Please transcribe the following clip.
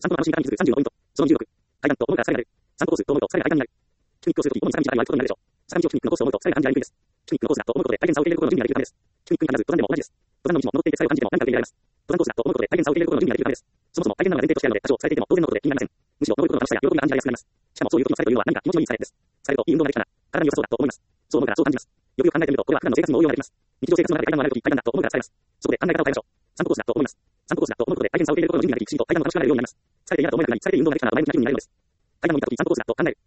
散歩の楽しみ方に気づく35ポイント。その26。階段と思うから疲れがある。散歩コースと思うと疲れが間になる。ピクニックをするとき、主に3時間に割ることになるでしょう。坂道をピクニックのコースと思うと疲れが感じられにくいです。ピクニックのコースだと思うことで大変さを受け入れることの準備ができるためです。ピクニックに限らず、登山でも同じです。登山の道も登っていて疲れを感じても何か受け入れられます。登山コースだと思うことで大変さを受け入れることの準備ができるためです。そもそも大変なのが前提としてあるので、多少疲れていても当然のことで気になりません。むしろ登ることの楽しさや喜びが感じられやすくなります。しかもそういう時の疲れというのは何か気持ちのいい疲れです。疲れるといい運動ができたら、体に良さそうだと思います。そう思うからそう感じます。よくよく考えてみると、これは普段の生活にも応用ができます。日常生活の中で階段を上がるとき、階段だと思うから疲れます。そこで考え方を変えましょう。散歩コースだと思います。散歩コースだと思うことで大変さを受け入れることの準備ができ、きちんと階段を楽しくなるようになります。疲れていないなと思えなくなり、疲れている運動ができたら前向きな気分になれるのです。階段を見たとき、散歩コースだと考える。